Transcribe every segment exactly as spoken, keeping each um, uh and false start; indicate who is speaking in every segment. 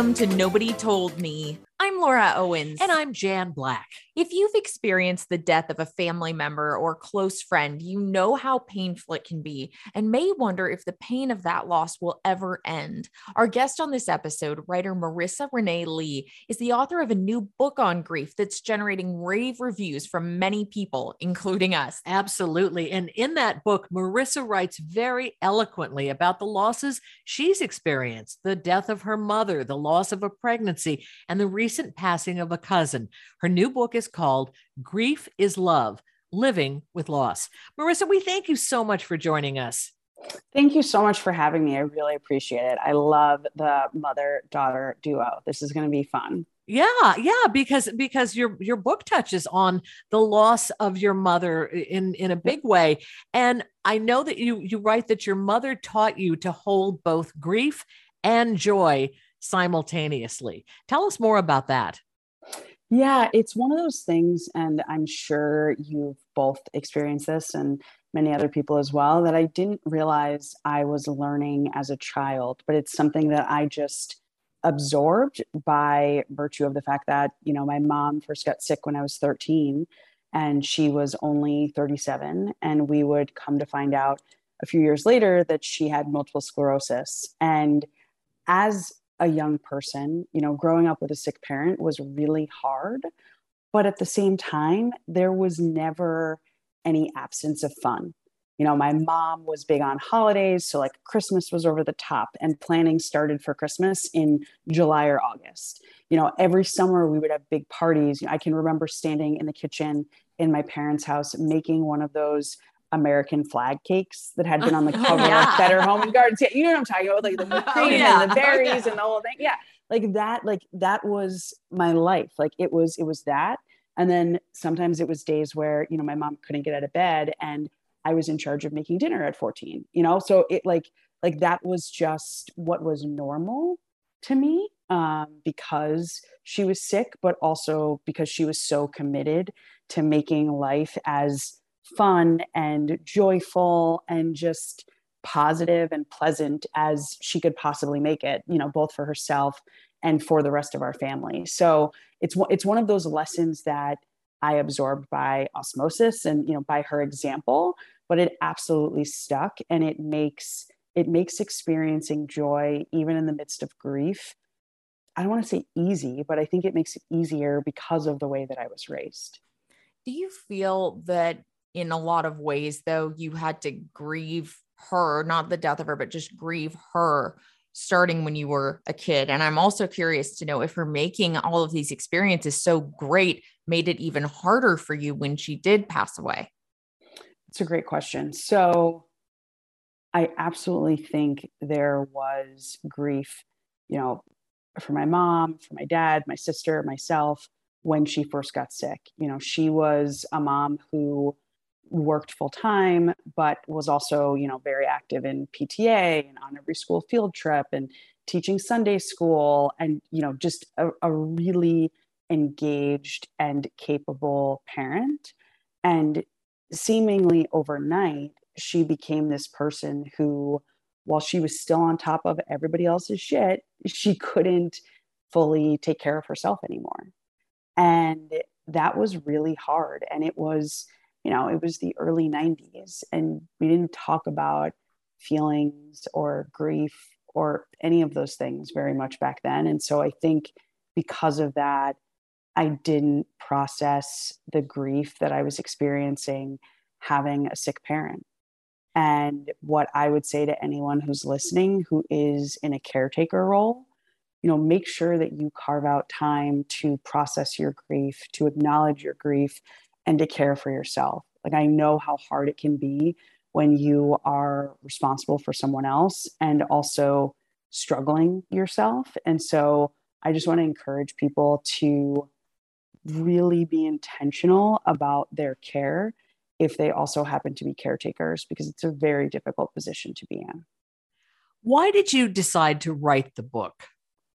Speaker 1: Welcome to Nobody Told Me. I'm Laura Owens.
Speaker 2: And I'm Jan Black.
Speaker 1: If you've experienced the death of a family member or close friend, you know how painful it can be and may wonder if the pain of that loss will ever end. Our guest on this episode, writer Marissa Renee Lee, is the author of a new book on grief that's generating rave reviews from many people, including us.
Speaker 2: Absolutely. And in that book, Marissa writes very eloquently about the losses she's experienced, the death of her mother, the loss of a pregnancy, and the recent passing of a cousin. Her new book is called Grief is Love, Living with Loss. Marissa, we thank you so much for joining us.
Speaker 3: Thank you so much for having me. I really appreciate it. I love the mother-daughter duo. This is going to be fun.
Speaker 2: Yeah, yeah, because because your your book touches on the loss of your mother in in a big way. And I know that you you write that your mother taught you to hold both grief and joy simultaneously. Tell us more about that.
Speaker 3: Yeah, it's one of those things, and I'm sure you've both experienced this and many other people as well, that I didn't realize I was learning as a child, but it's something that I just absorbed by virtue of the fact that, you know, my mom first got sick when I was thirteen and she was only thirty-seven. And we would come to find out a few years later that she had multiple sclerosis. And as a young person, you know, growing up with a sick parent was really hard. But at the same time, there was never any absence of fun. You know, my mom was big on holidays. So like Christmas was over the top and planning started for Christmas in July or August. You know, every summer we would have big parties. I can remember standing in the kitchen in my parents' house, making one of those American flag cakes that had been on the cover
Speaker 1: yeah.
Speaker 3: of Better Home and Gardens. Yeah, you know what I'm talking about, like the whipped cream
Speaker 1: oh, yeah.
Speaker 3: and the berries
Speaker 1: oh, yeah.
Speaker 3: and the whole thing. Yeah, like that, like that was my life. Like it was, it was that. And then sometimes it was days where, you know, my mom couldn't get out of bed and I was in charge of making dinner at fourteen, you know? So it like, like that was just what was normal to me um, because she was sick, but also because she was so committed to making life as fun and joyful and just positive and pleasant as she could possibly make it, you know, both for herself and for the rest of our family. So it's it's one of those lessons that I absorbed by osmosis and, you know, by her example, but it absolutely stuck. And it makes it makes experiencing joy, even in the midst of grief, I don't want to say easy, but I think it makes it easier because of the way that I was raised.
Speaker 1: Do you feel that in a lot of ways, though, you had to grieve her, not the death of her, but just grieve her starting when you were a kid? And I'm also curious to know if her making all of these experiences so great made it even harder for you when she did pass away.
Speaker 3: It's a great question. So I absolutely think there was grief, you know, for my mom, for my dad, my sister, myself, when she first got sick. You know, she was a mom who worked full time, but was also, you know, very active in P T A and on every school field trip and teaching Sunday school and, you know, just a, a really engaged and capable parent. And seemingly overnight, she became this person who, while she was still on top of everybody else's shit, she couldn't fully take care of herself anymore. And that was really hard. And it was, you know, it was the early nineties and we didn't talk about feelings or grief or any of those things very much back then. And so I think because of that, I didn't process the grief that I was experiencing having a sick parent. And what I would say to anyone who's listening, who is in a caretaker role, you know, make sure that you carve out time to process your grief, to acknowledge your grief, and to care for yourself. Like, I know how hard it can be when you are responsible for someone else and also struggling yourself. And so I just want to encourage people to really be intentional about their care if they also happen to be caretakers, because it's a very difficult position to be in.
Speaker 2: Why did you decide to write the book?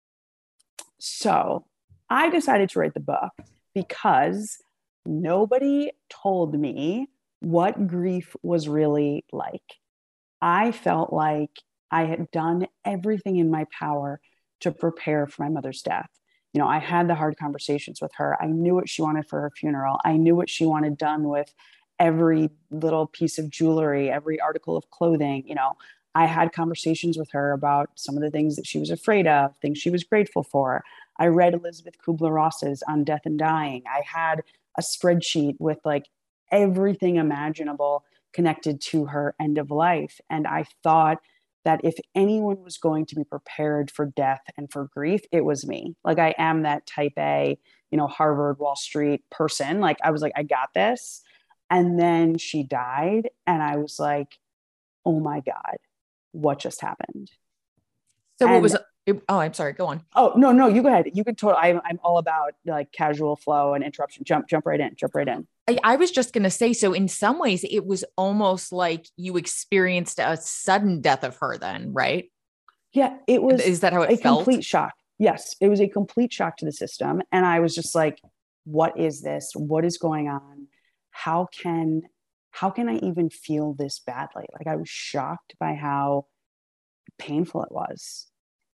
Speaker 3: So I decided to write the book because nobody told me what grief was really like. I felt like I had done everything in my power to prepare for my mother's death. You know, I had the hard conversations with her. I knew what she wanted for her funeral. I knew what she wanted done with every little piece of jewelry, every article of clothing. You know, I had conversations with her about some of the things that she was afraid of, things she was grateful for. I read Elizabeth Kubler-Ross's On Death and Dying. I had a spreadsheet with like everything imaginable connected to her end of life. And I thought that if anyone was going to be prepared for death and for grief, it was me. Like I am that type A, you know, Harvard, Wall Street person. Like I was like, I got this. And then she died. And I was like, oh my God, what just happened?
Speaker 1: So
Speaker 3: and,
Speaker 1: what was, it, oh, I'm sorry. Go on.
Speaker 3: Oh, no, no, you go ahead. You can totally, I'm, I'm all about like casual flow and interruption. Jump, jump right in, jump right in.
Speaker 1: I, I was just going to say, so in some ways it was almost like you experienced a sudden death of her then, right?
Speaker 3: Yeah, it was.
Speaker 1: Is that how it
Speaker 3: a
Speaker 1: felt?
Speaker 3: Complete shock. Yes, it was a complete shock to the system. And I was just like, what is this? What is going on? How can, how can I even feel this badly? Like I was shocked by how painful it was.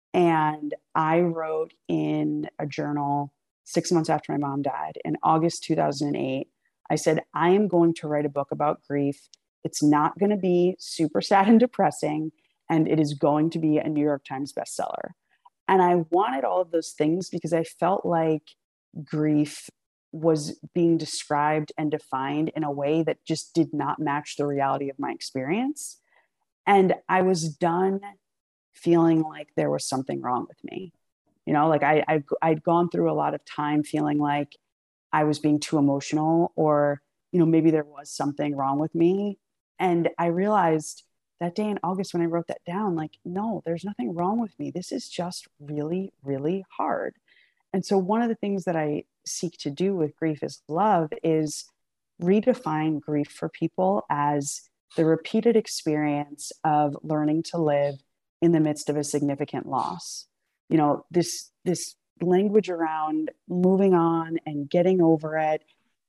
Speaker 3: And I wrote in a journal six months after my mom died in August two thousand eight. I said, I am going to write a book about grief. It's not going to be super sad and depressing, and it is going to be a New York Times bestseller. And I wanted all of those things because I felt like grief was being described and defined in a way that just did not match the reality of my experience. And I was done feeling like there was something wrong with me. You know, like I, I, I'd gone through a lot of time feeling like I was being too emotional, or, you know, maybe there was something wrong with me. And I realized that day in August when I wrote that down, like, no, there's nothing wrong with me. This is just really, really hard. And so one of the things that I seek to do with Grief is Love is redefine grief for people as the repeated experience of learning to live in the midst of a significant loss. You know, this, this language around moving on and getting over it,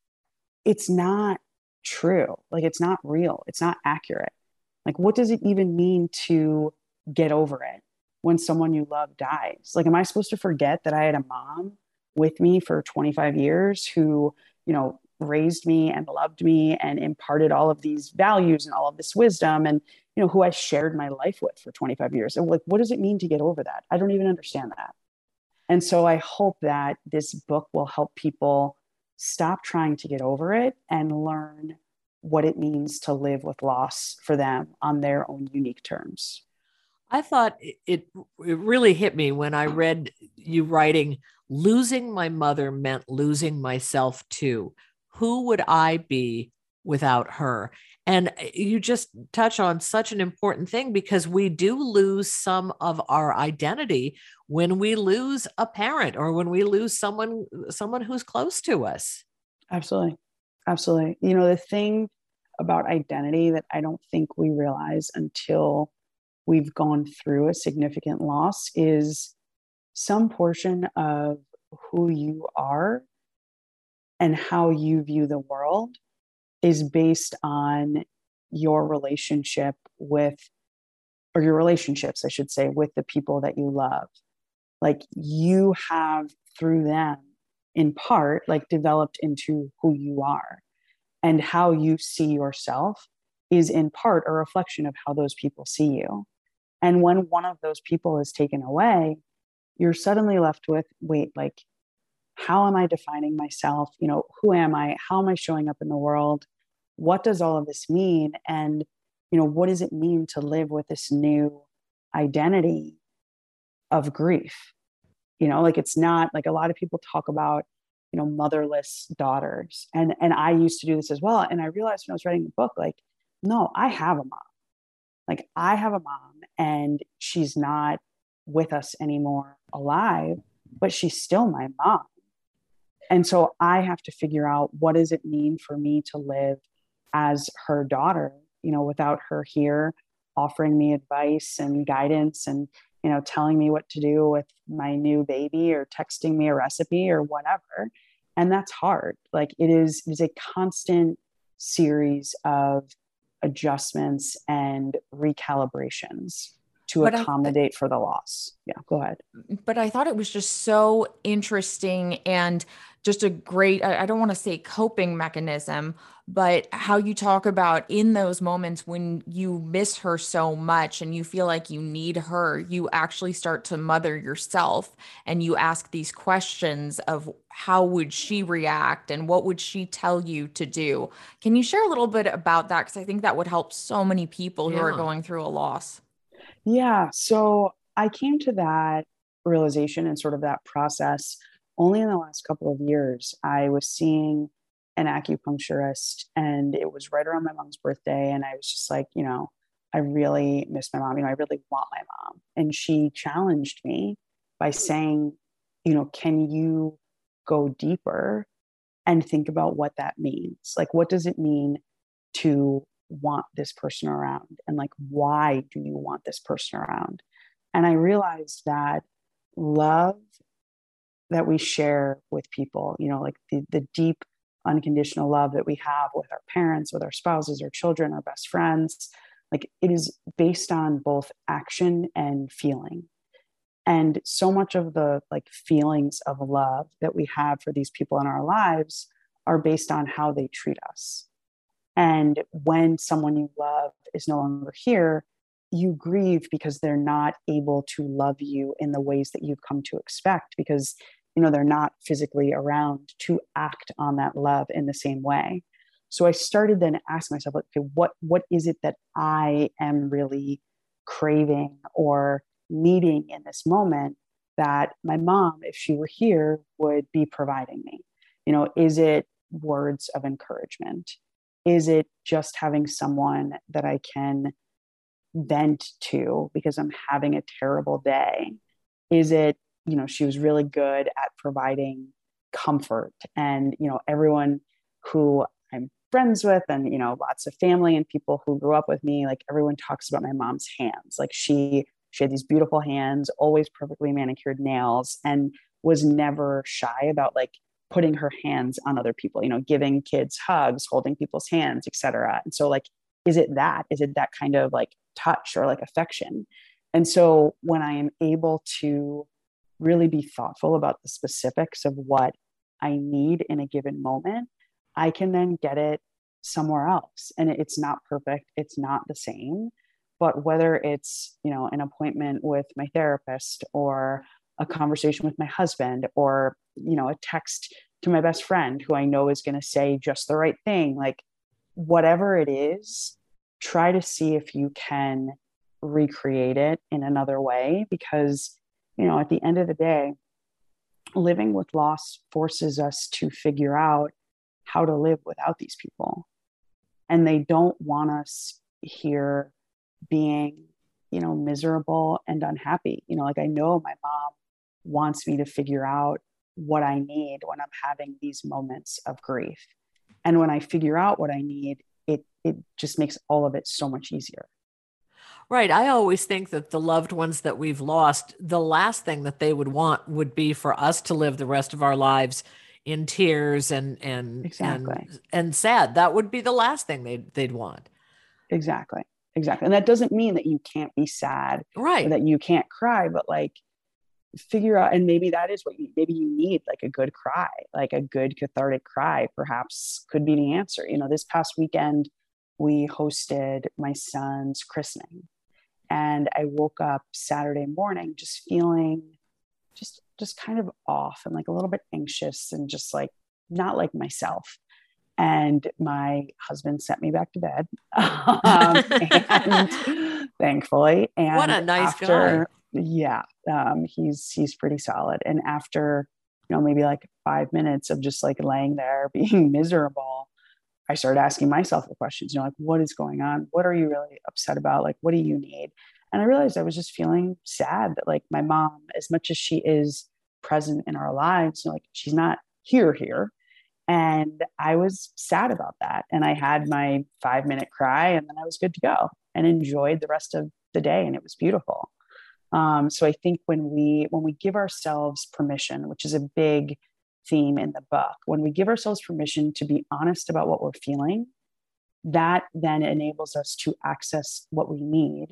Speaker 3: it's not true. Like it's not real. It's not accurate. Like, what does it even mean to get over it when someone you love dies? Like, am I supposed to forget that I had a mom with me for twenty-five years who, you know, raised me and loved me and imparted all of these values and all of this wisdom, and, you know, who I shared my life with for twenty-five years? And like, what does it mean to get over that? I don't even understand that. And so I hope that this book will help people stop trying to get over it and learn what it means to live with loss for them on their own unique terms.
Speaker 2: I thought it, it really hit me when I read you writing, losing my mother meant losing myself too. Who would I be without her? And you just touch on such an important thing, because we do lose some of our identity when we lose a parent or when we lose someone, someone who's close to us.
Speaker 3: Absolutely. Absolutely. You know, the thing about identity that I don't think we realize until we've gone through a significant loss is some portion of who you are and how you view the world is based on your relationship with, or your relationships, I should say, with the people that you love. Like you have through them in part, like developed into who you are, and how you see yourself is in part a reflection of how those people see you. And when one of those people is taken away, you're suddenly left with, wait, like, how am I defining myself? You know, who am I? How am I showing up in the world? What does all of this mean? And, you know, what does it mean to live with this new identity of grief? You know, like it's not like a lot of people talk about, you know, motherless daughters. And, and I used to do this as well. And I realized when I was writing the book, like, no, I have a mom. Like I have a mom and she's not with us anymore alive, but she's still my mom. And so I have to figure out, what does it mean for me to live as her daughter, you know, without her here offering me advice and guidance and, you know, telling me what to do with my new baby or texting me a recipe or whatever. And that's hard. Like it is, it is a constant series of adjustments and recalibrations to
Speaker 1: But I,
Speaker 3: accommodate for the loss. Yeah, go ahead.
Speaker 1: but I thought it was just so interesting and just a great, I I don't want to say coping mechanism, but how you talk about in those moments when you miss her so much and you feel like you need her, you actually start to mother yourself and you ask these questions of how would she react and what would she tell you to do? Can you share a little bit about that? Because I think that would help so many people who are
Speaker 2: Yeah.
Speaker 1: going through a loss.
Speaker 3: Yeah. So I came to that realization and sort of that process only in the last couple of years. I was seeing an acupuncturist and it was right around my mom's birthday. And I was just like, you know, I really miss my mom. You know, I really want my mom. And she challenged me by saying, you know, can you go deeper and think about what that means? Like, what does it mean to want this person around? And like, why do you want this person around? And I realized that love that we share with people, you know, like the, the deep unconditional love that we have with our parents, with our spouses, our children, our best friends, like it is based on both action and feeling. And so much of the like feelings of love that we have for these people in our lives are based on how they treat us. And when someone you love is no longer here, you grieve because they're not able to love you in the ways that you've come to expect, because you know they're not physically around to act on that love in the same way. So I started then asking myself, like, okay, what what is it that I am really craving or needing in this moment that my mom, if she were here, would be providing me? You know, is it words of encouragement? Is it just having someone that I can vent to because I'm having a terrible day? Is it, you know, she was really good at providing comfort, and, you know, everyone who I'm friends with and, you know, lots of family and people who grew up with me, like everyone talks about my mom's hands. Like she, she had these beautiful hands, always perfectly manicured nails, and was never shy about like putting her hands on other people, you know, giving kids hugs, holding people's hands, et cetera. And so like, is it that, is it that kind of like touch or like affection? And so when I am able to really be thoughtful about the specifics of what I need in a given moment, I can then get it somewhere else. And it's not perfect. It's not the same, but whether it's, you know, an appointment with my therapist or a conversation with my husband or, you know, a text to my best friend who I know is going to say just the right thing, like whatever it is, try to see if you can recreate it in another way. Because, you know, at the end of the day, living with loss forces us to figure out how to live without these people. And they don't want us here being, you know, miserable and unhappy. You know, like I know my mom wants me to figure out what I need when I'm having these moments of grief. And when I figure out what I need, it it just makes all of it so much easier.
Speaker 2: Right. I always think that the loved ones that we've lost, the last thing that they would want would be for us to live the rest of our lives in tears and and
Speaker 3: Exactly.
Speaker 2: and and sad. That would be the last thing they'd they'd want.
Speaker 3: Exactly. Exactly. And that doesn't mean that you can't be sad or
Speaker 2: Right.
Speaker 3: that you can't cry, but like figure out, and maybe that is what you, maybe you need, like a good cry, like a good cathartic cry perhaps could be the answer. You know, this past weekend, we hosted my son's christening, and I woke up Saturday morning just feeling just, just kind of off and like a little bit anxious and just like not like myself. And my husband sent me back to bed, um, and thankfully,
Speaker 2: What
Speaker 3: and
Speaker 2: a nice
Speaker 3: after,
Speaker 2: guy.
Speaker 3: yeah, um, he's he's pretty solid. And after, you know, maybe like five minutes of just like laying there being miserable, I started asking myself the questions. You know, like what is going on? What are you really upset about? Like, what do you need? And I realized I was just feeling sad that like my mom, as much as she is present in our lives, you know, like she's not here here. And I was sad about that. And I had my five minute cry, and then I was good to go and enjoyed the rest of the day. And it was beautiful. Um, so I think when we, when we give ourselves permission, which is a big theme in the book, when we give ourselves permission to be honest about what we're feeling, that then enables us to access what we need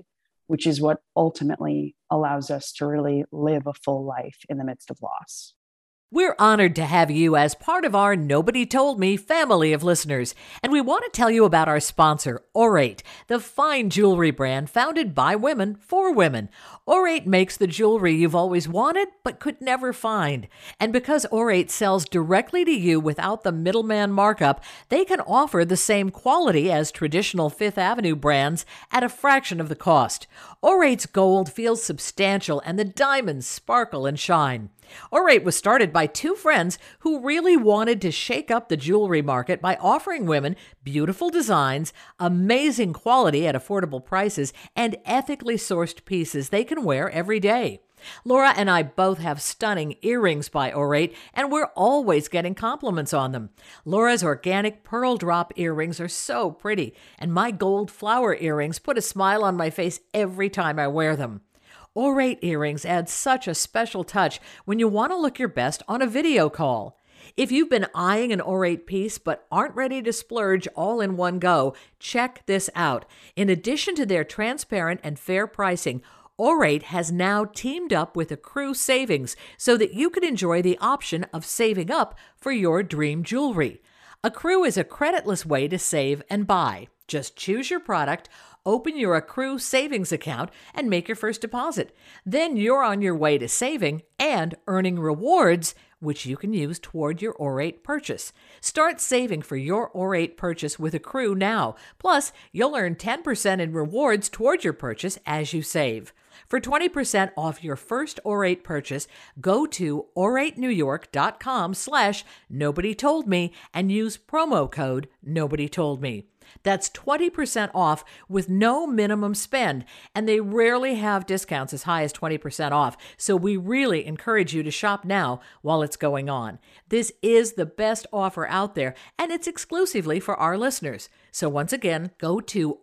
Speaker 3: which is what ultimately allows us to really live a full life in the midst of loss.
Speaker 2: We're honored to have you as part of our Nobody Told Me family of listeners, and we want to tell you about our sponsor, Aurate, the fine jewelry brand founded by women for women. Aurate makes the jewelry you've always wanted but could never find. And because Aurate sells directly to you without the middleman markup, they can offer the same quality as traditional Fifth Avenue brands at a fraction of the cost. Aurate's gold feels substantial and the diamonds sparkle and shine. Aurate was started by two friends who really wanted to shake up the jewelry market by offering women beautiful designs, amazing quality at affordable prices, and ethically sourced pieces they can wear every day. Laura and I both have stunning earrings by Aurate, and we're always getting compliments on them. Laura's organic pearl drop earrings are so pretty, and my gold flower earrings put a smile on my face every time I wear them. Aurate earrings add such a special touch when you want to look your best on a video call. If you've been eyeing an Aurate piece but aren't ready to splurge all in one go, check this out. In addition to their transparent and fair pricing, Aurate has now teamed up with Accrue Savings so that you can enjoy the option of saving up for your dream jewelry. Accrue is a creditless way to save and buy. Just choose your product, open your Accrue savings account, and make your first deposit. Then you're on your way to saving and earning rewards, which you can use toward your Aurate purchase. Start saving for your Aurate purchase with Accrue now. Plus, you'll earn ten percent in rewards toward your purchase as you save. For twenty percent off your first Aurate purchase, go to auratenewyork.com slash nobody told me and use promo code nobody told me. That's twenty percent off with no minimum spend, and they rarely have discounts as high as twenty percent off, so we really encourage you to shop now while it's going on. This is the best offer out there, and it's exclusively for our listeners. So once again, go to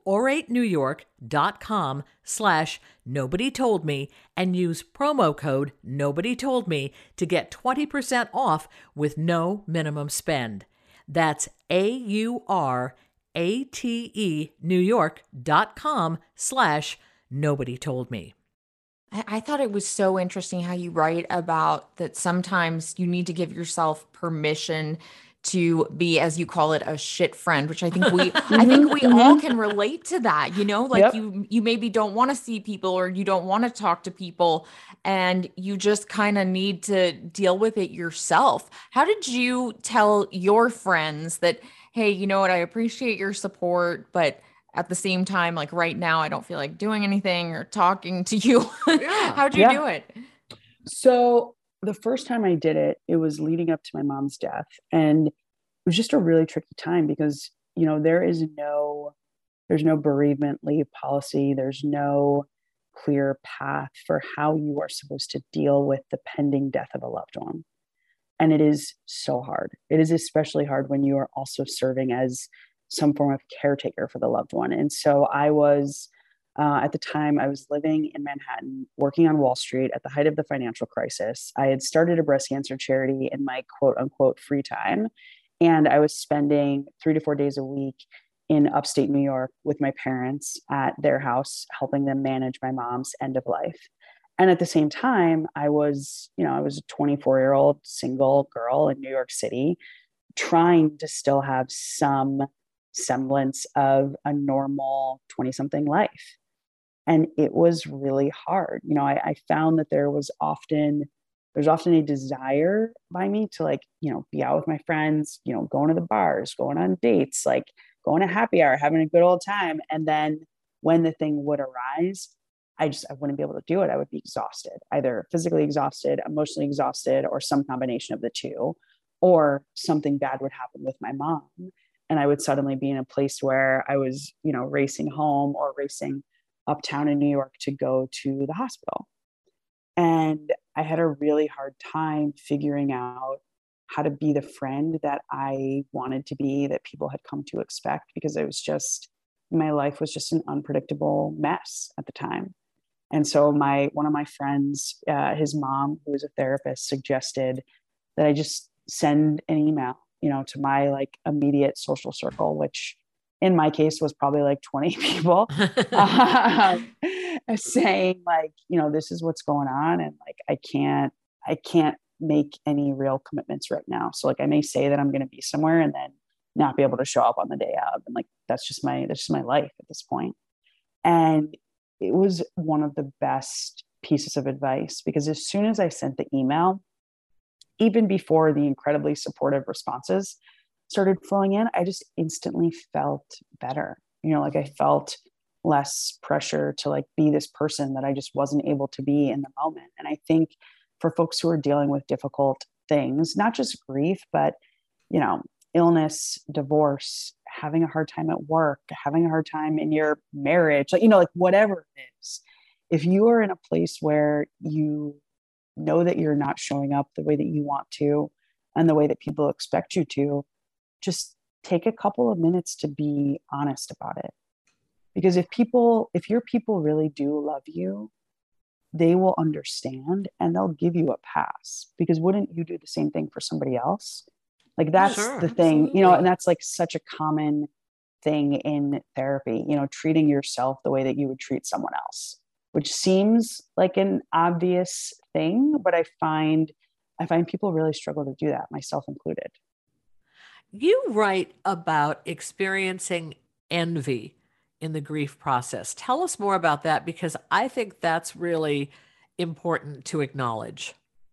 Speaker 2: auratenewyork.com slash nobody told me and use promo code nobody told me to get twenty percent off with no minimum spend. That's A-U-R A-T-E New York.com slash nobody told me.
Speaker 1: I I thought it was so interesting how you write about that sometimes you need to give yourself permission to be, as you call it, a shit friend, which I think we, I think we all can relate to that, you know, like
Speaker 3: Yep.
Speaker 1: you, you maybe don't want to see people or you don't want to talk to people and you just kind of need to deal with it yourself. How did you tell your friends that, hey, you know what, I appreciate your support, but at the same time, like right now, I don't feel like doing anything or talking to you.
Speaker 2: Yeah.
Speaker 1: How'd you
Speaker 3: Yeah.
Speaker 1: do it?
Speaker 3: So the first time I did it, it was leading up to my mom's death. And it was just a really tricky time because, you know, there is no, there's no bereavement leave policy. There's no clear path for how you are supposed to deal with the pending death of a loved one. And it is so hard. It is especially hard when you are also serving as some form of caretaker for the loved one. And so I was, uh, at the time, I was living in Manhattan, working on Wall Street at the height of the financial crisis. I had started a breast cancer charity in my quote unquote free time. And I was spending three to four days a week in upstate New York with my parents at their house, helping them manage my mom's end of life. And at the same time, I was, you know, I was a twenty-four year old single girl in New York City, trying to still have some semblance of a normal twenty something life. And it was really hard. You know, I, I found that there was often, there's often a desire by me to like, you know, be out with my friends, you know, going to the bars, going on dates, like going to happy hour, having a good old time. And then when the thing would arise, I just, I wouldn't be able to do it. I would be exhausted, either physically exhausted, emotionally exhausted, or some combination of the two, or something bad would happen with my mom. And I would suddenly be in a place where I was, you know, racing home or racing uptown in New York to go to the hospital. And I had a really hard time figuring out how to be the friend that I wanted to be, that people had come to expect, because it was just, my life was just an unpredictable mess at the time. And so my, one of my friends, uh, his mom, who was a therapist, suggested that I just send an email, you know, to my like immediate social circle, which in my case was probably like twenty people, um, saying like, you know, this is what's going on. And like, I can't, I can't make any real commitments right now. So like, I may say that I'm going to be somewhere and then not be able to show up on the day of. And like, that's just my, that's just my life at this point. And it was one of the best pieces of advice, because as soon as I sent the email, even before the incredibly supportive responses started flowing in, I just instantly felt better. You know, like I felt less pressure to like be this person that I just wasn't able to be in the moment. And I think for folks who are dealing with difficult things, not just grief, but, you know, illness, divorce, having a hard time at work, having a hard time in your marriage, like, you know, like whatever it is, if you are in a place where you know that you're not showing up the way that you want to and the way that people expect you to, just take a couple of minutes to be honest about it. Because if people, if your people really do love you, they will understand and they'll give you a pass, because wouldn't you do the same thing for somebody else? Like that's
Speaker 2: Sure,
Speaker 3: the thing,
Speaker 2: absolutely.
Speaker 3: you know, and that's like such a common thing in therapy, you know, treating yourself the way that you would treat someone else, which seems like an obvious thing, but I find, I find people really struggle to do that, myself included.
Speaker 2: You write about experiencing envy in the grief process. Tell us more about that, because I think that's really important to acknowledge.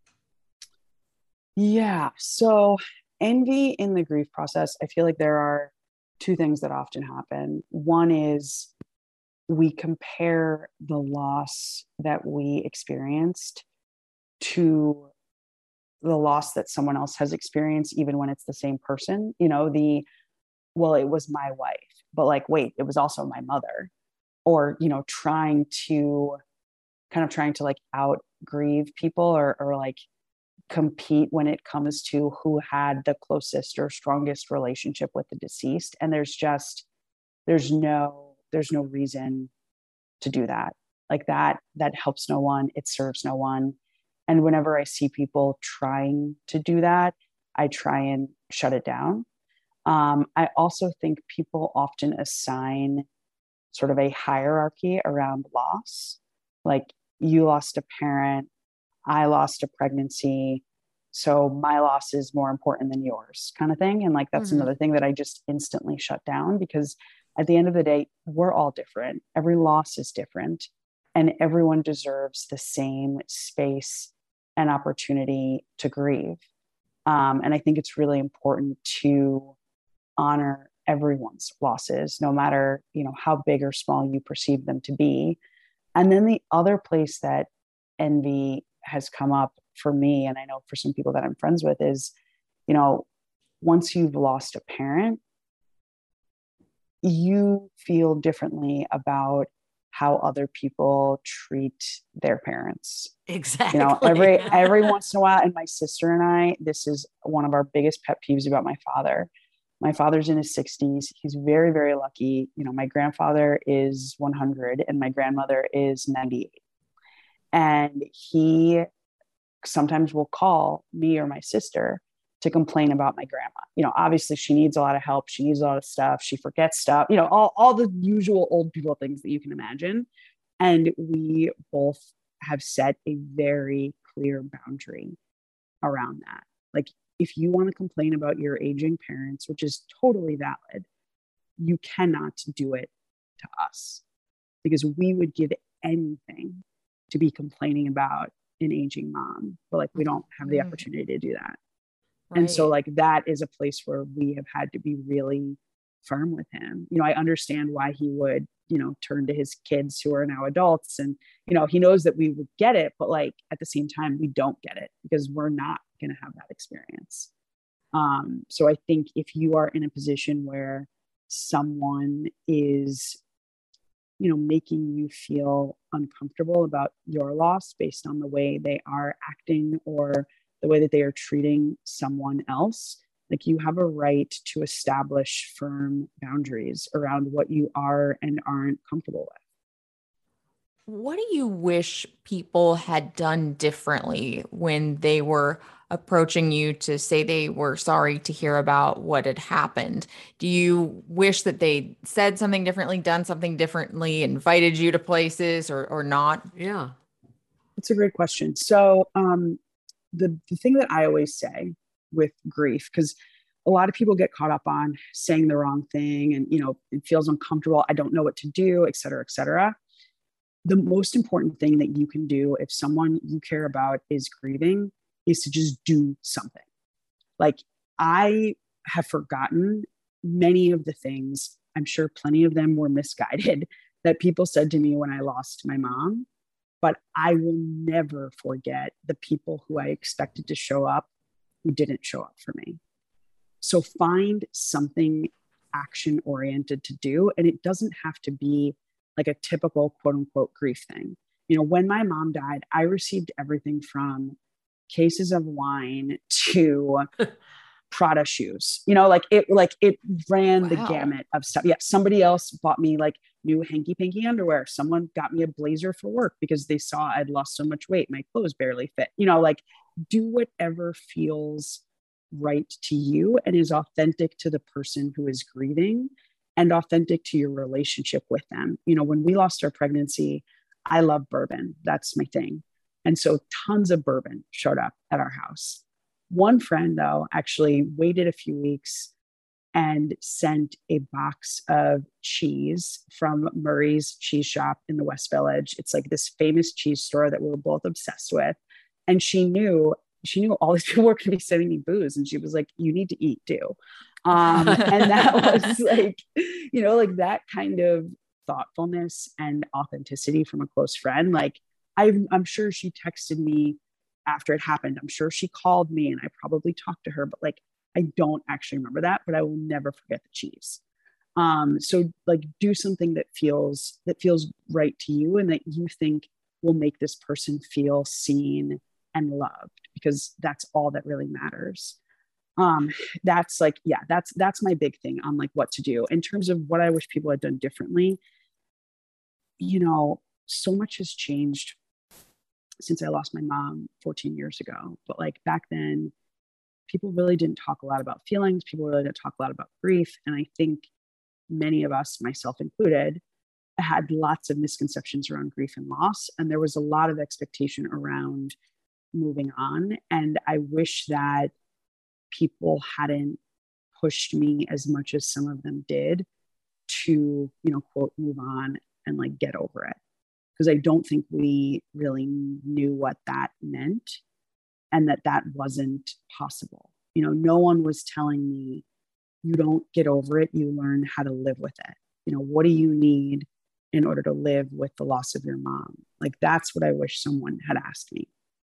Speaker 3: Yeah. So envy in the grief process, I feel like there are two things that often happen. One is we compare the loss that we experienced to the loss that someone else has experienced, even when it's the same person. You know, the, well, it was my wife, but like, wait, it was also my mother. Or, you know, trying to kind of trying to like out grieve people, or, or like compete when it comes to who had the closest or strongest relationship with the deceased. And there's just, there's no, there's no reason to do that. Like that, that helps no one. It serves no one. And whenever I see people trying to do that, I try and shut it down. Um, I also think people often assign sort of a hierarchy around loss. Like, you lost a parent, I lost a pregnancy, so my loss is more important than yours, kind of thing. And like, that's
Speaker 2: Mhm.
Speaker 3: another thing that I just instantly shut down, because at the end of the day, we're all different. Every loss is different, and everyone deserves the same space and opportunity to grieve. Um, and I think it's really important to honor everyone's losses, no matter, you know, how big or small you perceive them to be. And then the other place that envy has come up for me, and I know for some people that I'm friends with, is, you know, once you've lost a parent, you feel differently about how other people treat their parents.
Speaker 2: Exactly.
Speaker 3: You know, every every once in a while, and my sister and I, this is one of our biggest pet peeves about my father. My father's in his sixties. He's very, very lucky. You know, my grandfather is one hundred and my grandmother is ninety-eight. And he sometimes will call me or my sister to complain about my grandma. You know, obviously she needs a lot of help. She needs a lot of stuff. She forgets stuff, you know, all, all the usual old people things that you can imagine. And we both have set a very clear boundary around that. Like, if you want to complain about your aging parents, which is totally valid, you cannot do it to us, because we would give anything to be complaining about an aging mom, but like, we don't have the
Speaker 1: Mm.
Speaker 3: opportunity to do that.
Speaker 1: Right.
Speaker 3: And so like, that is a place where we have had to be really firm with him. You know, I understand why he would, you know, turn to his kids who are now adults, and, you know, he knows that we would get it, but like, at the same time, we don't get it, because we're not going to have that experience. Um, so I think if you are in a position where someone is, you know, making you feel uncomfortable about your loss based on the way they are acting or the way that they are treating someone else, like, you have a right to establish firm boundaries around what you are and aren't comfortable with.
Speaker 1: What do you wish people had done differently when they were approaching you to say they were sorry to hear about what had happened? Do you wish that they said something differently, done something differently, invited you to places or or not?
Speaker 2: Yeah.
Speaker 3: It's a great question. So, um, the, the thing that I always say with grief, because a lot of people get caught up on saying the wrong thing and, you know, it feels uncomfortable. I don't know what to do, et cetera, et cetera. The most important thing that you can do if someone you care about is grieving is to just do something. Like, I have forgotten many of the things, I'm sure plenty of them were misguided, that people said to me when I lost my mom. But I will never forget the people who I expected to show up who didn't show up for me. So find something action oriented to do. And it doesn't have to be like a typical quote unquote grief thing. You know, when my mom died, I received everything from cases of wine to Prada shoes. You know, like it, like it ran the
Speaker 1: Wow.
Speaker 3: gamut of stuff. Yeah, somebody else bought me like new hanky panky underwear. Someone got me a blazer for work because they saw I'd lost so much weight, my clothes barely fit. You know, like do whatever feels right to you and is authentic to the person who is grieving and authentic to your relationship with them. You know, when we lost our pregnancy, I love bourbon. That's my thing. And so tons of bourbon showed up at our house. One friend, though, actually waited a few weeks and sent a box of cheese from Murray's Cheese Shop in the West Village. It's like this famous cheese store that we were both obsessed with. And she knew, she knew all these people were going to be sending me booze. And she was like, you need to eat too. Um, and that was like, you know, like that kind of thoughtfulness and authenticity from a close friend. Like I, I'm sure she texted me after it happened. I'm sure she called me and I probably talked to her, but like, I don't actually remember that, but I will never forget the cheese. Um, so like do something that feels, that feels right to you and that you think will make this person feel seen and loved, because that's all that really matters. Um, that's like, yeah, that's, that's my big thing on like what to do in terms of what I wish people had done differently. You know, so much has changed since I lost my mom fourteen years ago. But like back then, people really didn't talk a lot about feelings. People really didn't talk a lot about grief. And I think many of us, myself included, had lots of misconceptions around grief and loss. And there was a lot of expectation around moving on. And I wish that people hadn't pushed me as much as some of them did to, you know, quote, move on and like get over it. Because I don't think we really knew what that meant and that that wasn't possible. You know, no one was telling me, you don't get over it, you learn how to live with it. You know, what do you need in order to live with the loss of your mom? Like, that's what I wish someone had asked me.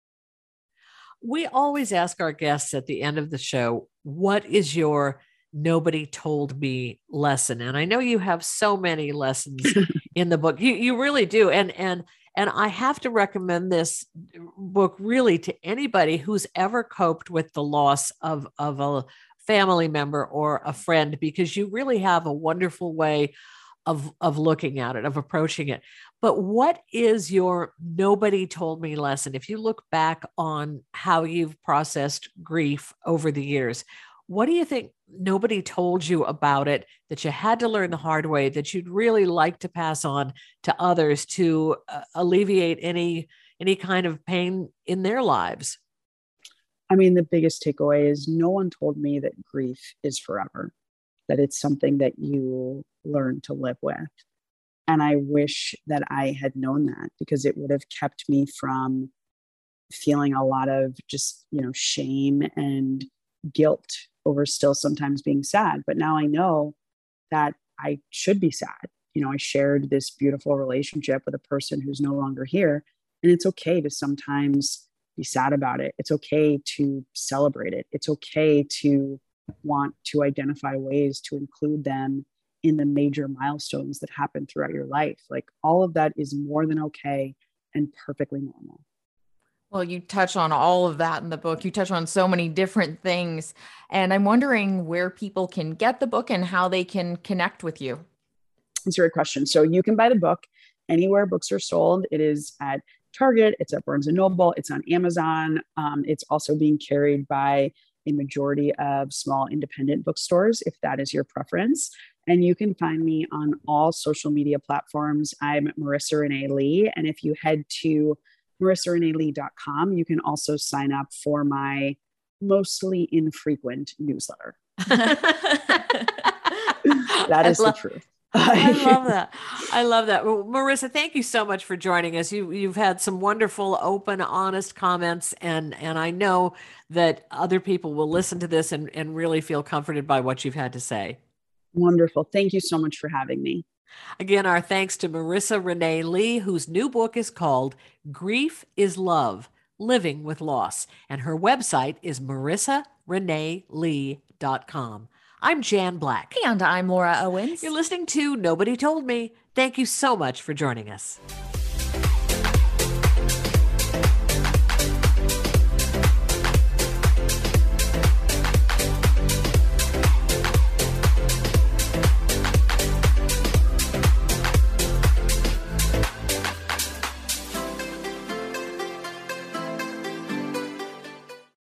Speaker 2: We always ask our guests at the end of the show, what is your nobody told me lesson? And I know you have so many lessons in the book. You you really do. And and and I have to recommend this book really to anybody who's ever coped with the loss of, of a family member or a friend, because you really have a wonderful way of, of looking at it, of approaching it. But what is your nobody told me lesson? If you look back on how you've processed grief over the years, what do you think nobody told you about it that you had to learn the hard way, that you'd really like to pass on to others to uh, alleviate any any kind of pain in their lives?
Speaker 3: I mean, the biggest takeaway is no one told me that grief is forever, that it's something that you learn to live with. And I wish that I had known that, because it would have kept me from feeling a lot of just, you know, shame and guilt over still sometimes being sad. But now I know that I should be sad. You know, I shared this beautiful relationship with a person who's no longer here. And it's okay to sometimes be sad about it. It's okay to celebrate it. It's okay to want to identify ways to include them in the major milestones that happen throughout your life. Like, all of that is more than okay and perfectly normal.
Speaker 1: Well, you touch on all of that in the book. You touch on so many different things. And I'm wondering where people can get the book and how they can connect with you.
Speaker 3: That's a great question. So you can buy the book anywhere books are sold. It is at Target, it's at Barnes and Noble, it's on Amazon. Um, it's also being carried by a majority of small independent bookstores, if that is your preference. And you can find me on all social media platforms. I'm Marissa Renee Lee. And if you head to marissa renee lee dot com, you can also sign up for my mostly infrequent newsletter. That is
Speaker 2: love,
Speaker 3: the truth.
Speaker 2: I love that. I love that. Well, Marissa, thank you so much for joining us. You, you've had some wonderful, open, honest comments, and, and I know that other people will listen to this and, and really feel comforted by what you've had to say.
Speaker 3: Wonderful. Thank you so much for having me.
Speaker 2: Again, our thanks to Marissa Renee Lee, whose new book is called Grief is Love, Living with Loss, and her website is marissa renee lee dot com. I'm Jan Black.
Speaker 1: And I'm Laura Owens.
Speaker 2: You're listening to Nobody Told Me. Thank you so much for joining us.